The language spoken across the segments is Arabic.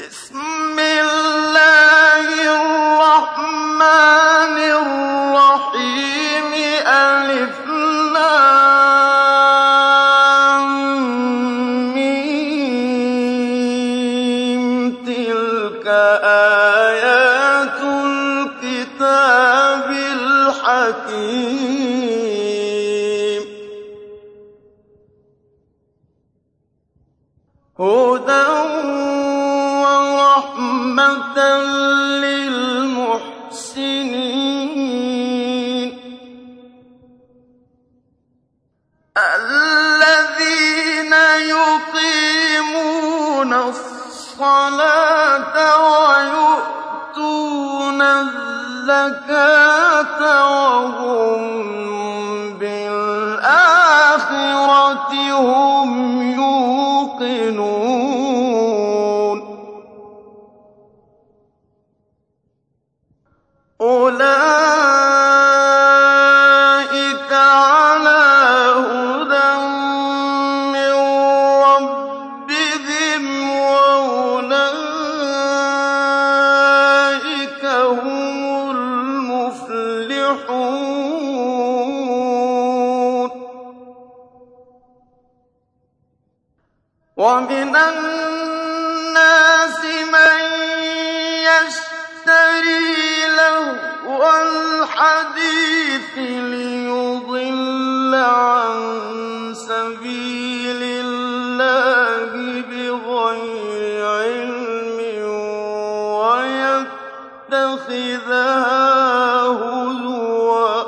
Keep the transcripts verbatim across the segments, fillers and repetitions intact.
بسم الله الرحمن الرحيم ألف لام ميم تلك آيات الكتاب الحكيم هدى ورحمة للمحسنين الذين يقيمون الصلاة ويؤتون الزكاة وهم بالآخرة هم يوقنون أولئك على هدى من ربهم وأولئك هم المفلحون ومن الناس من يشتري لهو الحديث ليضل عن سبيل الله بغير علم ويتخذها هزوا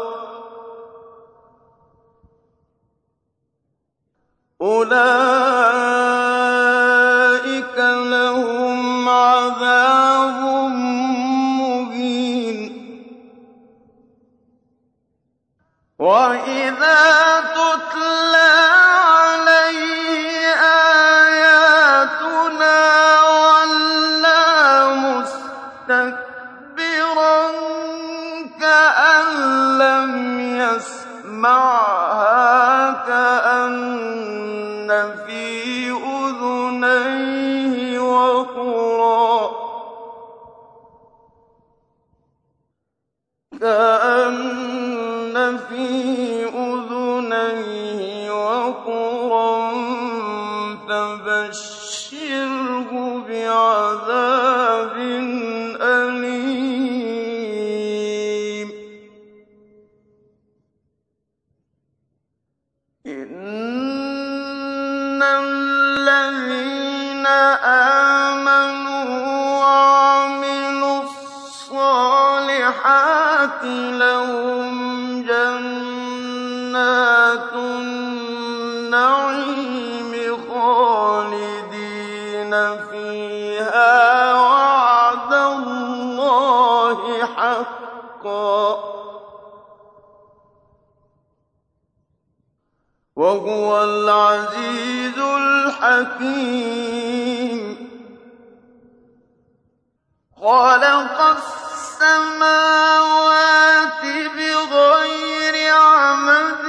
أولئك لهم عذاب مهين وإذا تتلى عليه آياتنا ولى مستكبرا كأن لم يسمعها كأن في أذنيه وقرا كأن في أذنيه وقرا فبشره بعذاب أليم إن الذين آمنوا وعملوا الصالحات لهم جنات النعيم خالدين فيها وعد الله حقا وهو العزيز الحكيم خلق السماوات بغير عمد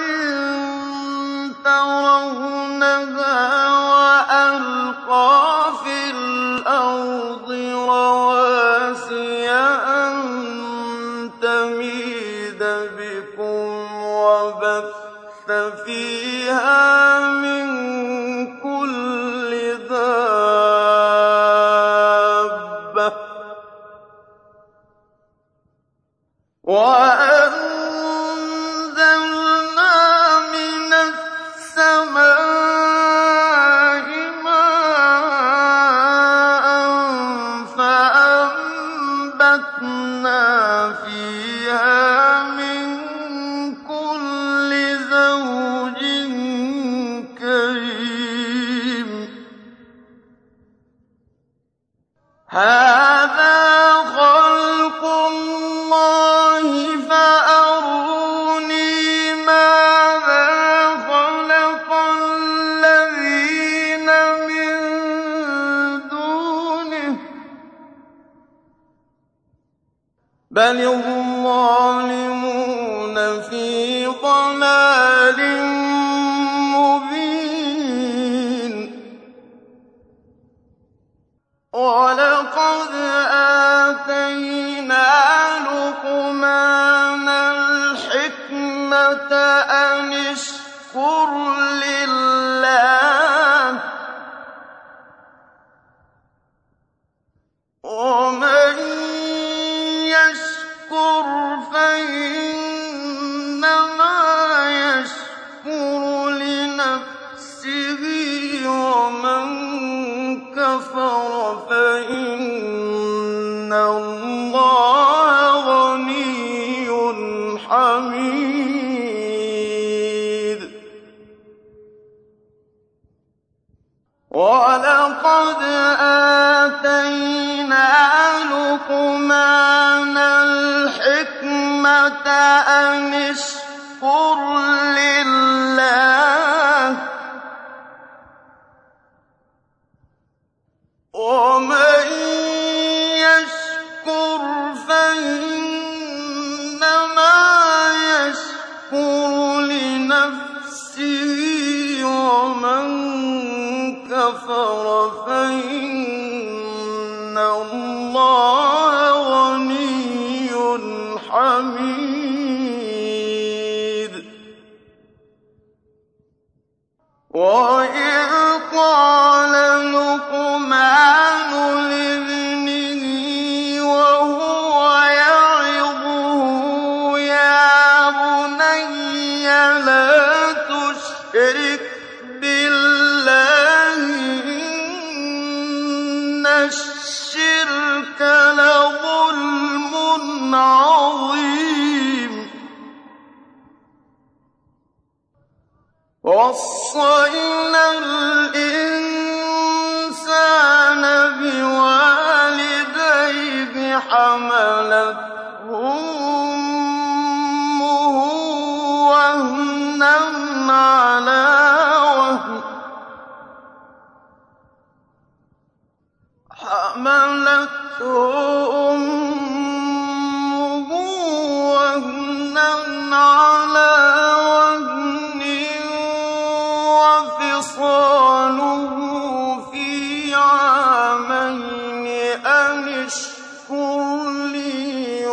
ترونها وألقى في الأرض رواسي أن تميد بكم وبث فيها من كل دابة وأنزلنا من السماء ماء فأنبتنا فيها من كل زوج كريم هذا خلق الله فأروني ماذا خلق الذين من دونه بل الظالمون في ضلال مبين ولقد آتَيْنَا لُقْمَانَ الْحِكْمَةَ أَنِ اشْكُرْ لِلَّهِ ۚ وَمَن يَشْكُرْ فَإِنَّمَا يَشْكُرُ لِنَفْسِهِ ۖ وَمَن كَفَرَ فَإِنَّ اللَّهَ غَنِيٌّ حَمِيدٌ. وَلَقَدْ آتَيْنَا لُقْمَانَ الْحِكْمَةَ أَنِ اشْكُرْ لِلَّهِ ۚ وَمَن يَشْكُرْ فَإِنَّمَا يَشْكُرُ لِنَفْسِهِ ۖ وَمَن كَفَرَ فَإِنَّ اللَّهَ غَنِيٌّ حَمِيدٌ. وَإِذْ قَالَ لُقْمَانُ لِابْنِهِ وَهُوَ يَعِظُهُ يَا بُنَيَّ لَا تُشْرِكْ بِاللَّهِ إِنَّ الشِّرْكَ لَظُلْمٌ عَظِيمٌ. وَوَصَّيْنَا الْإِنسَانَ بِوَالِدَيْهِ حَمَلَتْهُ أُمُّهُ وَهْنًا عَلَىٰ وَهْنٍ حَمَلَتْهُ أُمُّهُ وَهْنًا عَلَىٰ وَهْنٍ وَفِصَالُهُ فِي عَامَيْنِ أَنِ اشْكُرْ لِي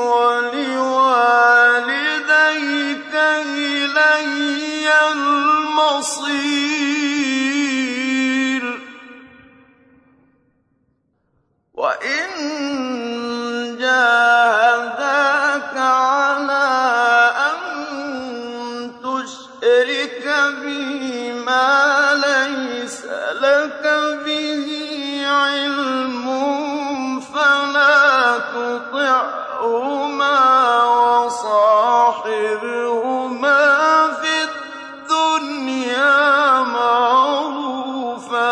وَلِوَالِدَيْكَ إِلَيَّ الْمَصِيرُ. وَإِن جَاهَدَاكَ عَلَىٰ أَن تُشْرِكَ بِي مَا لَيْسَ لَكَ بِهِ عِلْمٌ فَلَا تُطِعْهُمَا وَصَاحِبْهُمَا فِي الدُّنْيَا مَعْرُوفًا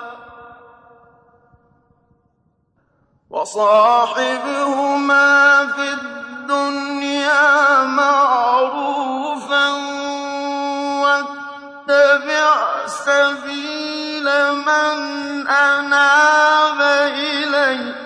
وَصَاحِبْهُمَا فِي الدُّنْيَا مَعْرُوفًا وَاتَّبِعْ سَبِيلَ مَنْ أَنَابَ إِلَيَّ ۚ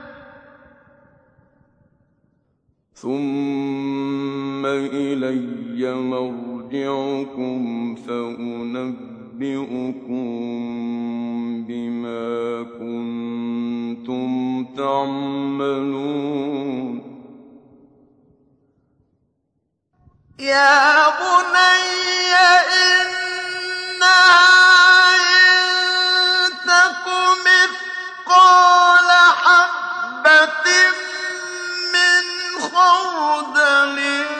ثُمَّ إِلَيَّ مَرْجِعُكُمْ فَأُنَبِّئُكُم بِمَا كُنتُمْ تَعْمَلُونَ. يَا بُنَيَّ إِنَّهَا إِن تَكُ مِثْقَالَ حَبَّةٍ مِّنْ خَرْدَلٍ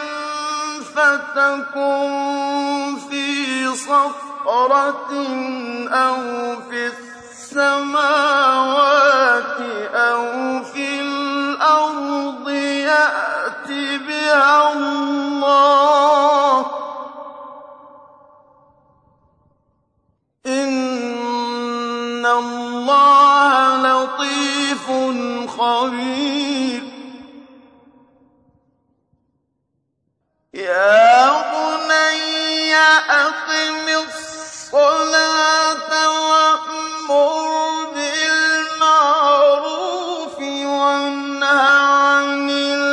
فَتَكُن فِي صَخْرَةٍ أَوْ فِي السَّمَاوَاتِ أَوْ فِي الْأَرْضِ يَأْتِ بِهَا اللَّهُ ۚ إِنَّ اللَّهَ لَطِيفٌ خَبِيرٌ. يَا بُنَيَّ أَقِمِ الصَّلَاةَ وَأْمُرْ بِالْمَعْرُوفِ وَانْهَ عَنِ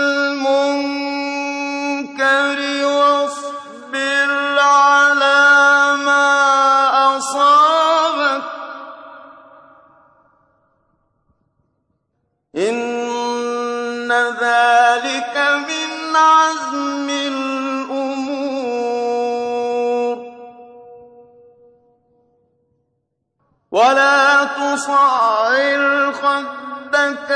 الْمُنكَرِ وَاصْبِرْ عَلَىٰ مَا أَصَابَكَ ۖ إِنَّ إِنَّ ذَٰلِكَ مِنْ عَزْمِ الْأُمُورِ وَلَا تُصَعِّرْ خَدَّكَ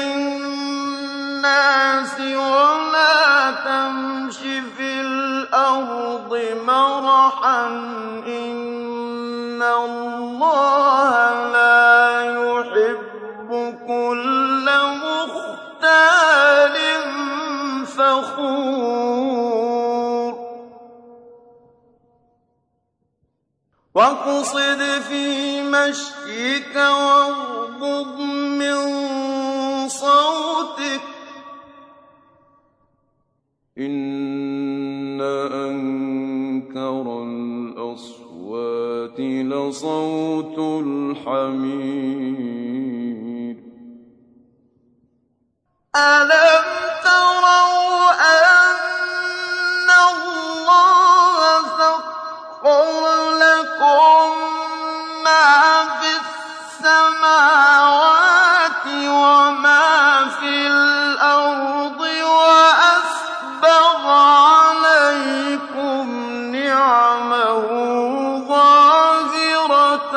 لِلنَّاسِ وَلَا تَمْشِ فِي الْأَرْضِ مَرَحًا ۖ إِنَّ اللَّهَ لَا يُحِبُّ كُلَّ مُخْتَالٍ فَخُورٍ وَاقْصِدْ فِي مَشْيِكَ وَاغْضُضْ مِن صَوْتِكَ ۚ إِنَّ أَنكَرَ الْأَصْوَاتِ لَصَوْتُ الْحَمِيرِ أَلَمْ تَرَوْا أَنَّ اللَّهَ سَخَّرَ لَكُم مَّا فِي السَّمَاوَاتِ وَمَا فِي الْأَرْضِ وَأَسْبَغَ عَلَيْكُمْ نِعَمَهُ ظَاهِرَةً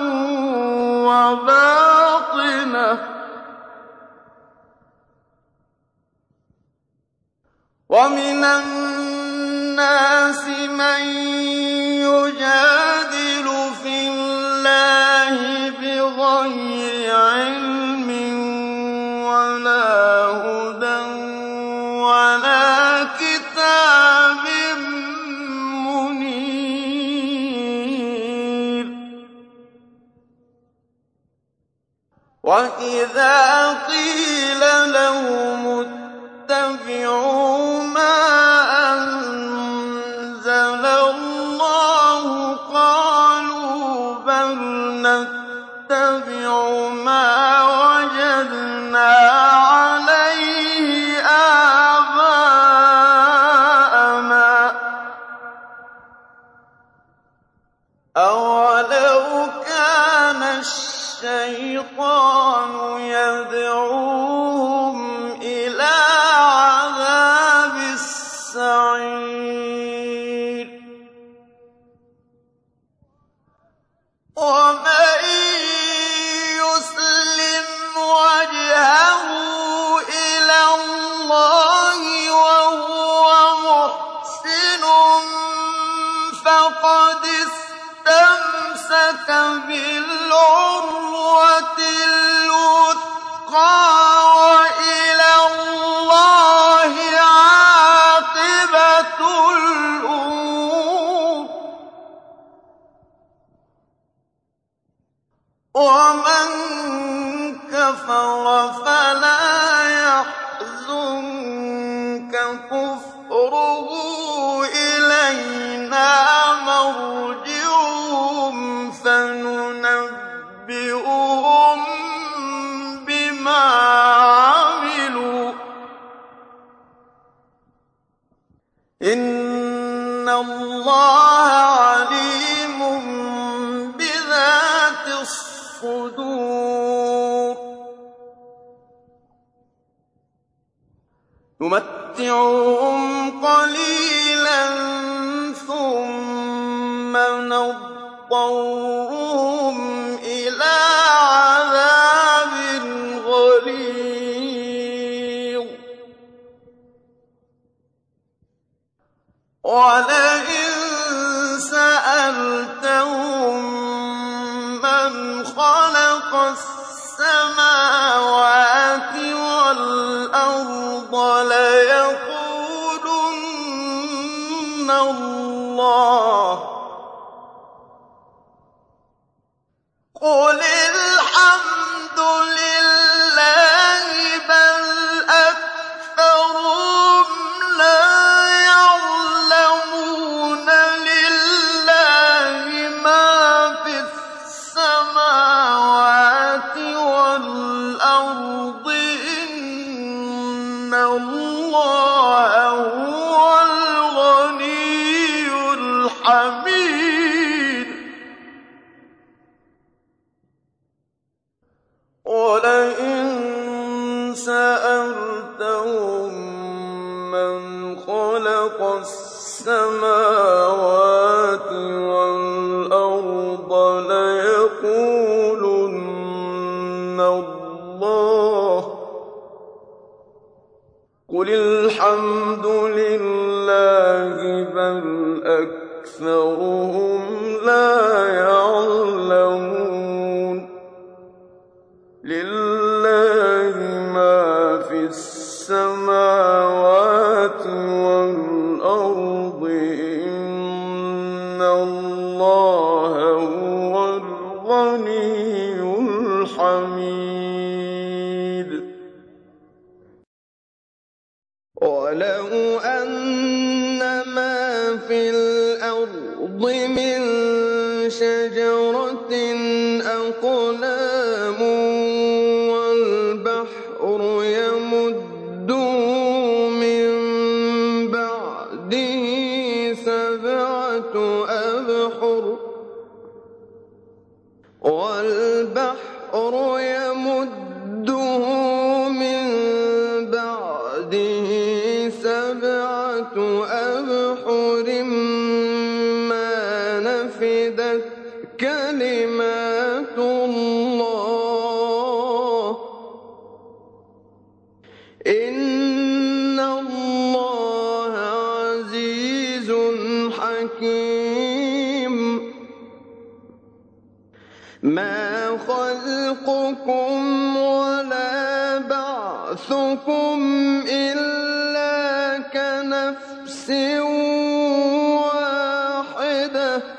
وَبَاطِنَةً ۗ وَمِنَ النَّاسِ مَن يُجَادِلُ فِي اللَّهِ بِغَيْرِ عِلْمٍ وَلَا هُدًى وَلَا كِتَابٍ مُّنِيرٍ وَإِذَا قِيلَ لَهُمُ اتَّبِعُوا مَا أَنزَلَ اللَّهُ قَالُوا بَلْ نَتَّبِعُ مَا وَجَدْنَا عَلَيْهِ آبَاءَنَا ۚ أَوَلَوْ كَانَ الشَّيْطَانُ يَدْعُوهُمْ إِلَىٰ عَذَابِ السَّعِيرِ وَمَن يُسْلِمْ وَجْهَهُ إِلَى اللَّهِ وَهُوَ مُحْسِنٌ فَقَدِ اسْتَمْسَكَ بِالْعُرْوَةِ الْوُثْقَىٰ وَإِلَى اللَّهِ عَاقِبَةُ الْأُمُورِ وَمَن كَفَرَ فَلَا يَحْزُنكَ كُفْرُهُ ۚ إِلَيْنَا مَرْجِعُهُمْ فَنُنَبِّئُهُم بِمَا عَمِلُوا ۚ إِنَّ اللَّهَ عَلِيمٌ بِذَاتِ الصُّدُورِ نُمَتِّعُهُمْ قَلِيلًا ثُمَّ نَضْطَرُّهُمْ إِلَىٰ عَذَابٍ غَلِيظٍ وَلَئِن سَأَلْتَهُم مَّنْ خَلَقَ السَّمَاوَاتِ وَالْأَرْضَ لَيَقُولُنَّ اللَّهُ ۚ قُلِ الْحَمْدُ لِلَّهِ بَلْ أَكْثَرُهُمْ لَا يَعْلَمُونَ لِلَّهِ مَا فِي السَّمَاوَاتِ وَالْأَرْضِ ۚ إِنَّ اللَّهَ هُوَ الْغَنِيُّ الْحَمِيدُ وَلَئِن سَأَلْتَهُم سَأَلْتَهُم مَّنْ خَلَقَ السَّمَاوَاتِ وَالْأَرْضَ لَيَقُولُنَّ اللَّهُ ۚ قُلِ الْحَمْدُ لِلَّهِ بَلْ أَكْثَرُهُمْ لَا يَعْلَمُونَ لِلَّهِ مَا فِي السَّمَاوَاتِ وَالْأَرْضِ ۚ إِنَّ اللَّهَ هُوَ الْغَنِيُّ الْحَمِيدُ وَلَوْ أَنَّ مَا فِي الْأَرْضِ مِن شَجَرَةٍ أَقْلَامٌ وَالْبَحْرُ يَمُدُّهُ مِن بَعْدِهِ سَبْعَةُ أَبْحُرٍ وَالْبَحْرُ يَمُدُّهُ مِن بَعْدِهِ سَبْعَةُ أَبْحُرٍ مَّا نَفِدَتْ كَلِمَاتُ اللَّهِ ۗ إِنَّ اللَّهَ عَزِيزٌ حَكِيمٌ مَا خَلْقُكُمْ وَلَا بَعْثُكُمْ إِلَّا كَنَفْسٍ وَاحِدَةٍ ۗ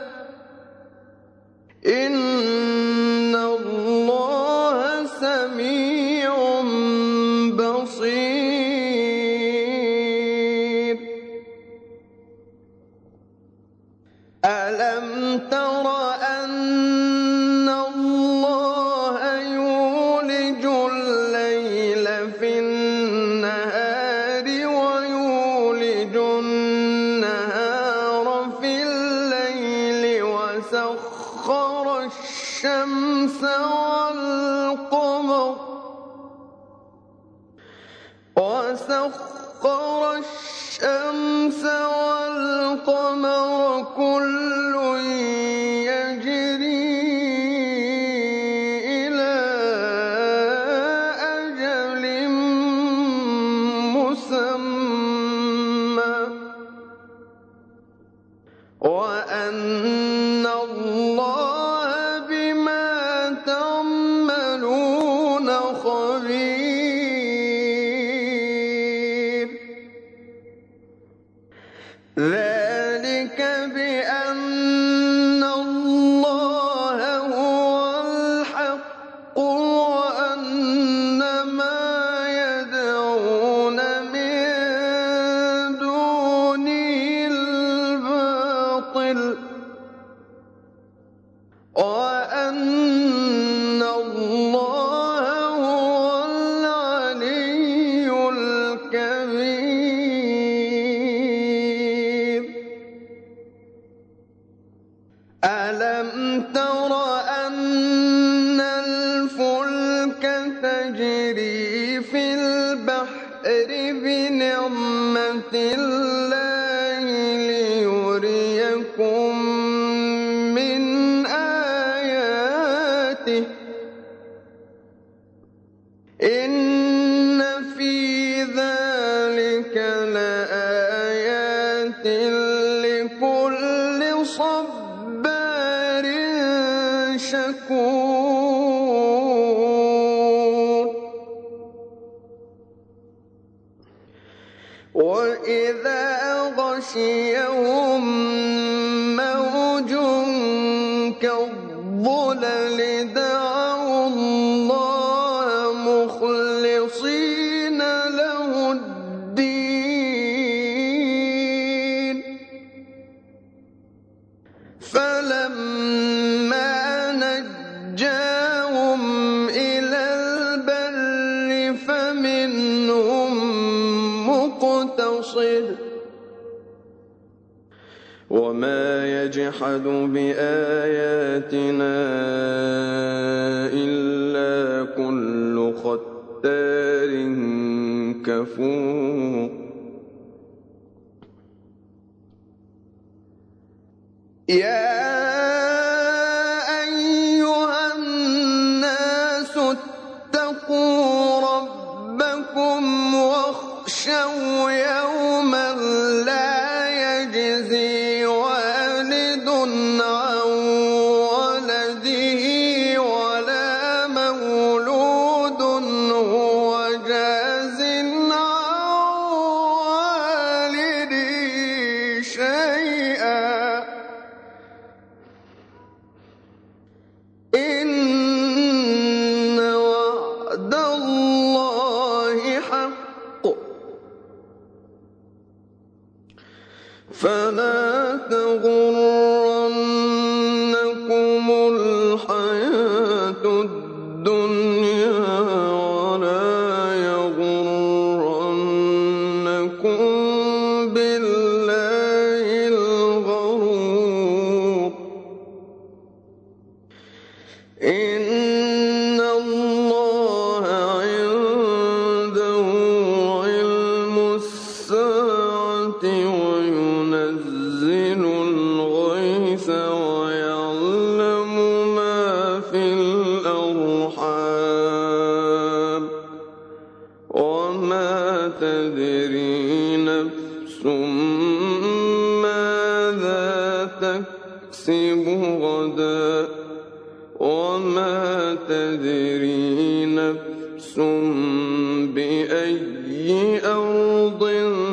إِنَّ اللَّهَ سَمِيعٌ بَصِيرٌ أَلَمْ تَرَ أَنَّ اللَّهَ يُولِجُ اللَّيْلَ فِي النَّهَارِ وَيُولِجُ النَّهَارَ فِي اللَّيْلِ وَسَخَّرَ الشَّمْسَ وَالْقَمَرَ وَسَخَّرَ الشَّمْسَ وَالْقَمَرَ كُلٌّ يَجْرِي إِلَىٰ أَجَلٍ مُّسَمًّى ۚ وَأَنَّ اللَّهَ بِمَا تَعْمَلُونَ خَبِيرٌ ذَٰلِكَ بِأَنَّ اللَّهَ هُوَ الْحَقُّ وَأَنَّ مَا يَدْعُونَ مِن دُونِهِ الْبَاطِلُ وَأَنَّ اللَّهَ هُوَ الْعَلِيُّ الْكَبِيرُ أَلَمْ تَرَ أَنَّ الْفُلْكَ تَجْرِي فِي الْبَحْرِ بِنِعْمَتِ اللَّهِ لِيُرِيَكُم مِّنْ آيَاتِهِ ۚ إِنَّ فِي ذَٰلِكَ لَآيَاتٍ لِّكُلِّ صَبَّارٍ شَكُورٍ وَإِذَا غَشِيَهُم مَّوْجٌ كَالظُّلَلِ دَعَوُا اللَّهَ مُخْلِصِينَ لَهُ الدِّينَ فَلَمَّا نَجَّاهُمْ إِلَى الْبَرِّ فَمِنْهُم مُّقْتَصِدٌ ۚ وَمَا يَجْحَدُ بِآيَاتِنَا إِلَّا كُلُّ خَتَّارٍ ختار كفور يا أيها الناس اتقوا ربكم واخشوا يوما لا يجزي والد عن ولده ولا مولود هو جاز عن والده شيئا إن وعد الله حق فلا تغرنكم الحياة الدنيا ولا يغرنكم بالله الغرور إن الله عنده علم الساعة وينزل الغيث ويعلم ما في الأرحام وما تدري نفس ماذا تكسب غدا وما تدري نفس بأي أرض